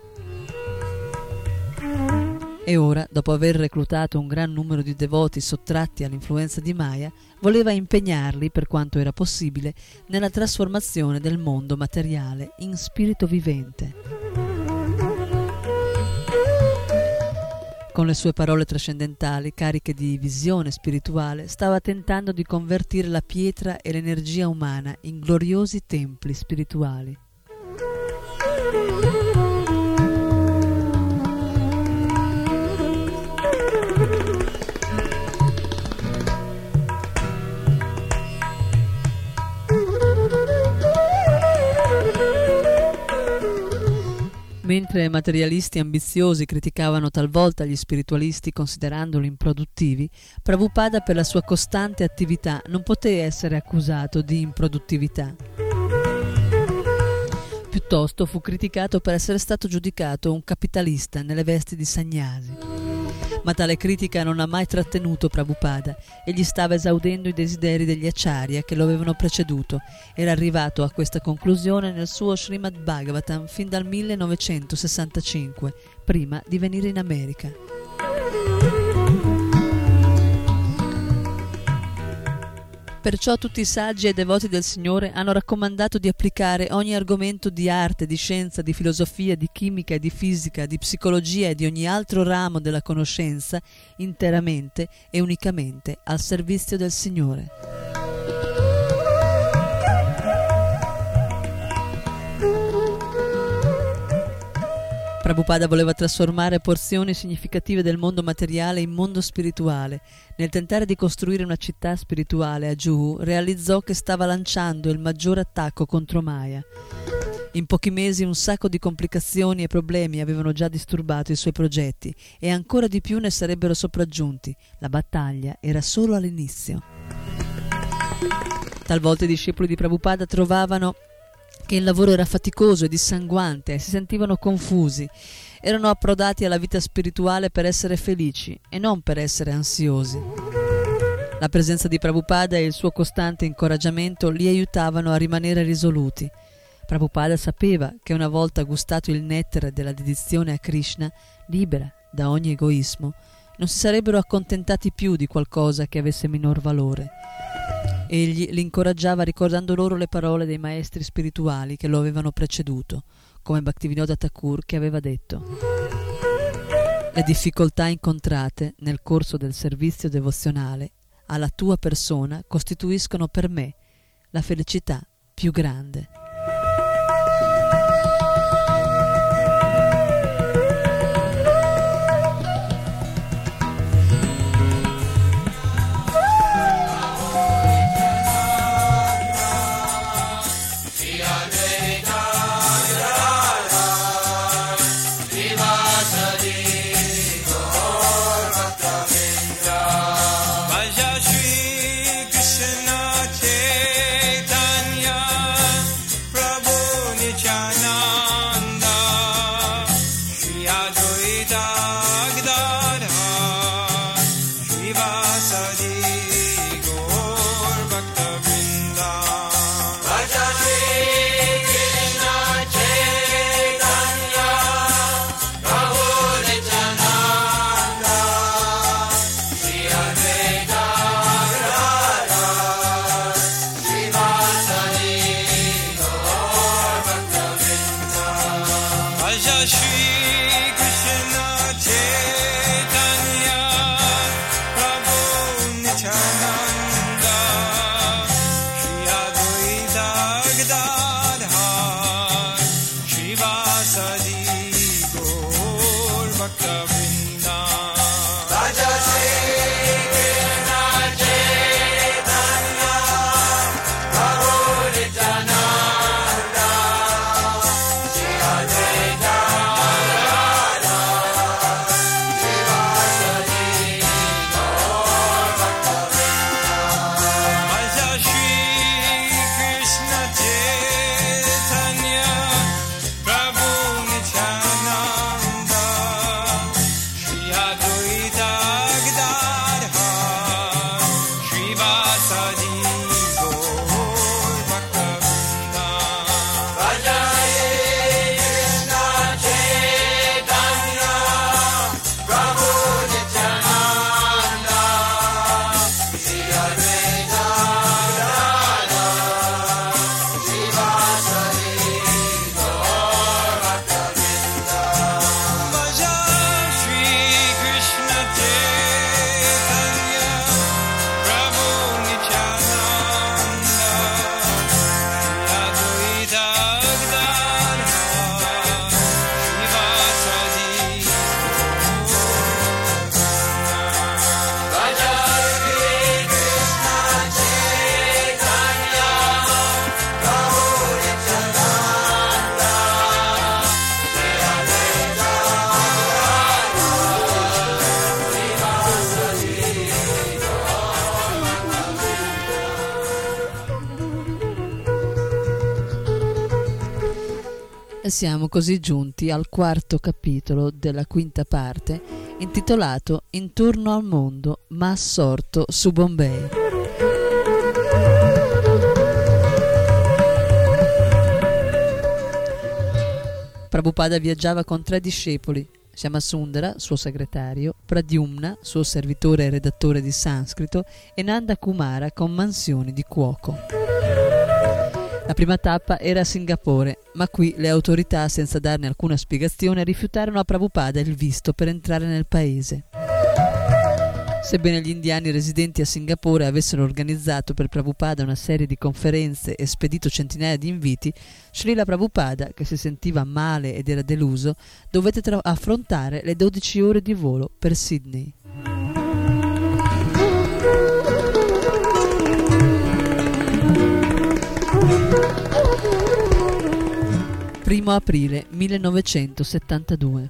E ora, dopo aver reclutato un gran numero di devoti sottratti all'influenza di Maya, voleva impegnarli, per quanto era possibile, nella trasformazione del mondo materiale in spirito vivente. Con le sue parole trascendentali, cariche di visione spirituale, stava tentando di convertire la pietra e l'energia umana in gloriosi templi spirituali. mentre materialisti ambiziosi criticavano talvolta gli spiritualisti considerandoli improduttivi, Prabhupada per la sua costante attività non poté essere accusato di improduttività. Piuttosto fu criticato per essere stato giudicato un capitalista nelle vesti di sannyasi. Ma tale critica non ha mai trattenuto Prabhupada. Egli stava esaudendo i desideri degli acharya che lo avevano preceduto. Era arrivato a questa conclusione nel suo Srimad Bhagavatam fin dal millenovecentosessantacinque, prima di venire in America. Perciò tutti i saggi e devoti del Signore hanno raccomandato di applicare ogni argomento di arte, di scienza, di filosofia, di chimica e di fisica, di psicologia e di ogni altro ramo della conoscenza interamente e unicamente al servizio del Signore. Prabhupada voleva trasformare porzioni significative del mondo materiale in mondo spirituale. Nel tentare di costruire una città spirituale a Juhu, realizzò che stava lanciando il maggiore attacco contro Maya. In pochi mesi un sacco di complicazioni e problemi avevano già disturbato i suoi progetti e ancora di più ne sarebbero sopraggiunti. La battaglia era solo all'inizio. Talvolta i discepoli di Prabhupada trovavano che il lavoro era faticoso e dissanguante e si sentivano confusi. Erano approdati alla vita spirituale per essere felici e non per essere ansiosi. La presenza di Prabhupada e il suo costante incoraggiamento li aiutavano a rimanere risoluti. Prabhupada sapeva che una volta gustato il nettare della dedizione a Krishna, libera da ogni egoismo, non si sarebbero accontentati più di qualcosa che avesse minor valore. Egli li incoraggiava ricordando loro le parole dei maestri spirituali che lo avevano preceduto, come Bhaktivinoda Thakur, che aveva detto: le difficoltà incontrate nel corso del servizio devozionale alla tua persona costituiscono per me la felicità più grande. Siamo così giunti al quarto capitolo della quinta parte, intitolato Intorno al mondo, ma assorto su Bombay. Prabhupada viaggiava con tre discepoli: Shyamasundara, suo segretario, Pradyumna, suo servitore e redattore di sanscrito, e Nanda Kumara con mansioni di cuoco. La prima tappa era a Singapore, ma qui le autorità, senza darne alcuna spiegazione, rifiutarono a Prabhupada il visto per entrare nel paese. Sebbene gli indiani residenti a Singapore avessero organizzato per Prabhupada una serie di conferenze e spedito centinaia di inviti, Srila Prabhupada, che si sentiva male ed era deluso, dovette tra- affrontare le dodici ore di volo per Sydney. Primo aprile millenovecentosettantadue.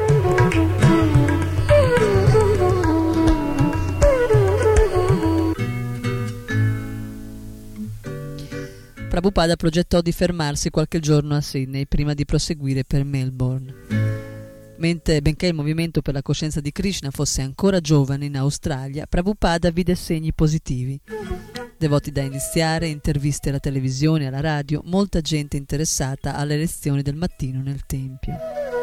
Prabhupada progettò di fermarsi qualche giorno a Sydney prima di proseguire per Melbourne. Mentre, benché il movimento per la coscienza di Krishna fosse ancora giovane in Australia, Prabhupada vide segni positivi. Devoti da iniziare, interviste alla televisione e alla radio, molta gente interessata alle lezioni del mattino nel tempio.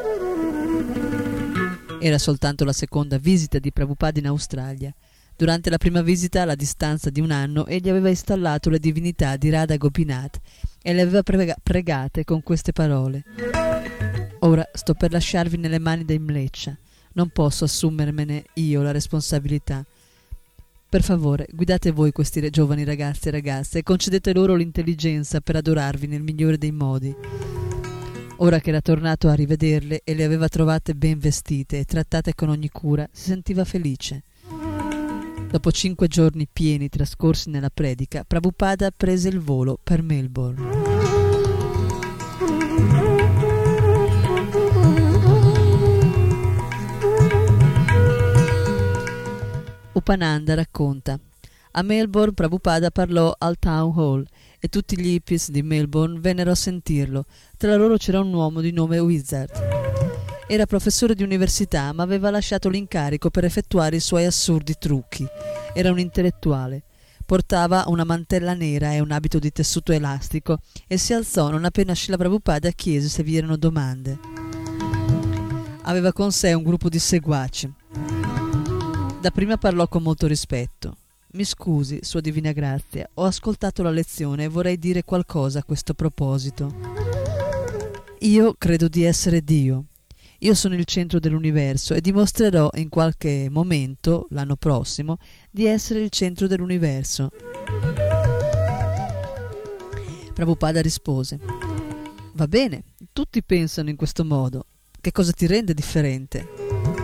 Era soltanto la seconda visita di Prabhupada in Australia. Durante la prima visita, alla distanza di un anno, egli aveva installato le divinità di Radha Gopinath e le aveva prega- pregate con queste parole: «Ora sto per lasciarvi nelle mani dei Mleccia. Non posso assumermene io la responsabilità. Per favore, guidate voi questi giovani ragazzi e ragazze e concedete loro l'intelligenza per adorarvi nel migliore dei modi». Ora che era tornato a rivederle e le aveva trovate ben vestite e trattate con ogni cura, si sentiva felice. Dopo cinque giorni pieni trascorsi nella predica, Prabhupada prese il volo per Melbourne. Upananda racconta: a Melbourne Prabhupada parlò al Town Hall e tutti gli hippies di Melbourne vennero a sentirlo. Tra loro c'era un uomo di nome Wizard. Era professore di università, ma aveva lasciato l'incarico per effettuare i suoi assurdi trucchi. Era un intellettuale. Portava una mantella nera e un abito di tessuto elastico e si alzò non appena Srila Prabhupada chiese se vi erano domande. Aveva con sé un gruppo di seguaci. Dapprima parlò con molto rispetto. «Mi scusi, Sua Divina Grazia, ho ascoltato la lezione e vorrei dire qualcosa a questo proposito. Io credo di essere Dio. Io sono il centro dell'universo e dimostrerò in qualche momento, l'anno prossimo, di essere il centro dell'universo». Prabhupada rispose: «Va bene, tutti pensano in questo modo. Che cosa ti rende differente?»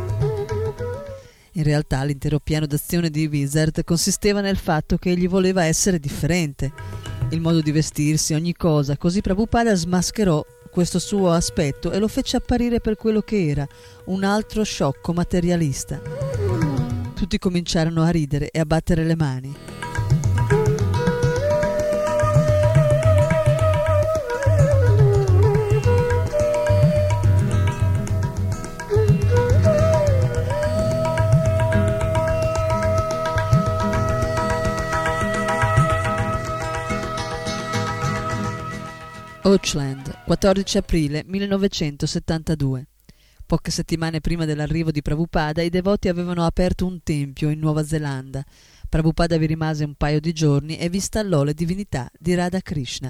In realtà l'intero piano d'azione di Wizard consisteva nel fatto che egli voleva essere differente. Il modo di vestirsi, ogni cosa, così Prabhupada smascherò questo suo aspetto e lo fece apparire per quello che era, un altro sciocco materialista. Tutti cominciarono a ridere e a battere le mani. Auckland, quattordici aprile millenovecentosettantadue. Poche settimane prima dell'arrivo di Prabhupada, i devoti avevano aperto un tempio in Nuova Zelanda. Prabhupada vi rimase un paio di giorni e vi installò le divinità di Radha Krishna.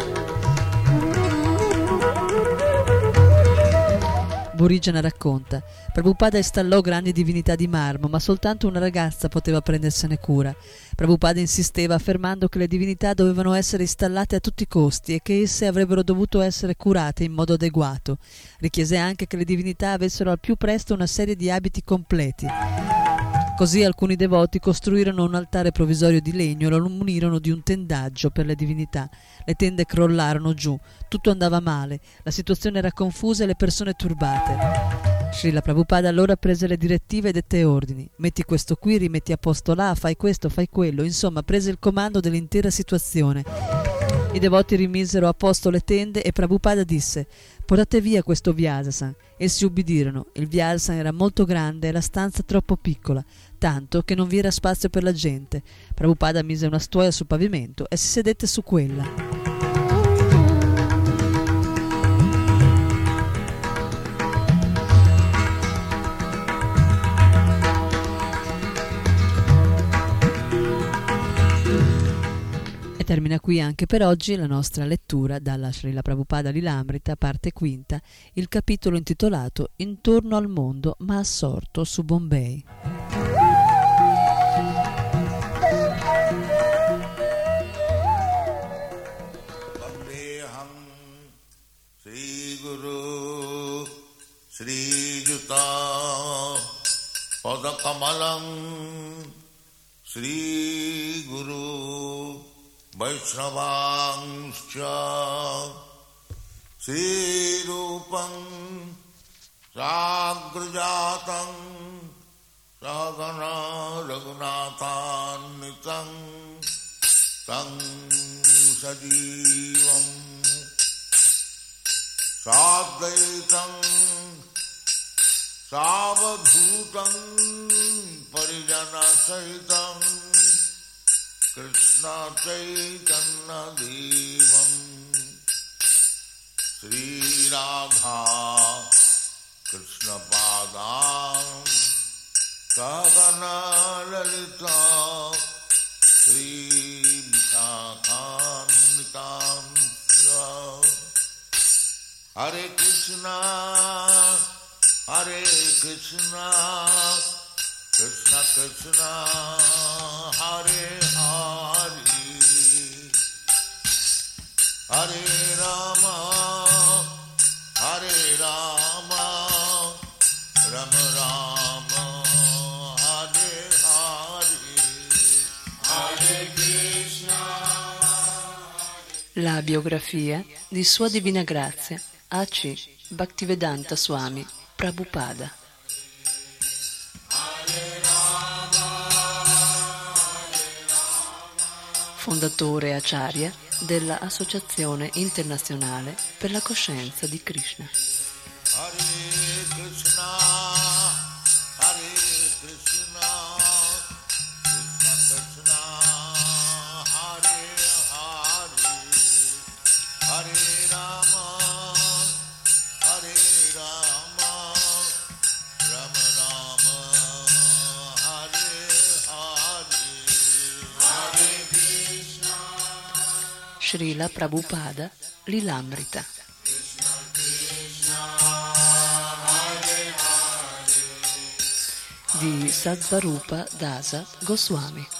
Burigena racconta: Prabhupada installò grandi divinità di marmo, ma soltanto una ragazza poteva prendersene cura. Prabhupada insisteva affermando che le divinità dovevano essere installate a tutti i costi e che esse avrebbero dovuto essere curate in modo adeguato. Richiese anche che le divinità avessero al più presto una serie di abiti completi. Così alcuni devoti costruirono un altare provvisorio di legno e lo munirono di un tendaggio per le divinità. Le tende crollarono giù, tutto andava male, la situazione era confusa e le persone turbate. Srila Prabhupada allora prese le direttive e dette ordini: metti questo qui, rimetti a posto là, fai questo, fai quello. Insomma, prese il comando dell'intera situazione. I devoti rimisero a posto le tende e Prabhupada disse: portate via questo Vyasasan. Essi ubbidirono. Il Vyasasan era molto grande e la stanza troppo piccola, tanto che non vi era spazio per la gente. Prabhupada mise una stuoia sul pavimento e si sedette su quella. Termina qui anche per oggi la nostra lettura dalla Srila Prabhupada Lilamrita, parte quinta, il capitolo intitolato Intorno al mondo ma assorto su Bombay. Vandeham Sri Guru Sri Juta Padakamalam Sri Guru Vaishnavanscha Sri Rupam Sagrajatam Sagana Raghunathannitam Tang Sajivam Sadvaitam Savadhutam Parijana Sahitam Krishna Chaitanya Devam Sri Radha Krishna Padam Sagana Lalita Sri Vishakanitam Hare Krishna Hare Krishna Krishna Krishna Hare Hare Hare Rama Hare Rama Rama Rama Hare Hare Hare Krishna. La biografia di Sua Divina Grazia A C Bhaktivedanta Swami Prabhupada. Fondatore Acharya della Associazione Internazionale per la Coscienza di Krishna. Hare Krishna, Hare Krishna, Krishna Krishna, Hare Hare, Hare Rama, Hare Rama, Rama Rama, Hare Hare, Hare Krishna. Srila Prabhupada Lilamrita. Di Sadvarupa Dasa Goswami.